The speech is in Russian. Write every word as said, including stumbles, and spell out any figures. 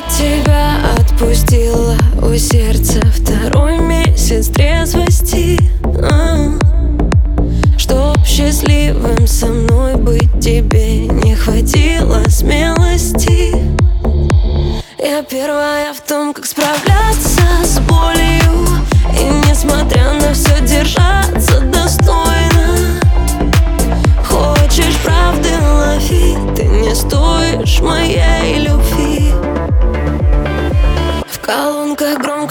тебя отпустила, у сердца второй месяц трезвости. а, Чтоб счастливым со мной быть, тебе не хватило смелости. Я первая в том, как справляться с болью, и несмотря на все держаться достойно. Хочешь правды, лови, ты не стоишь моей любви. В колонках громко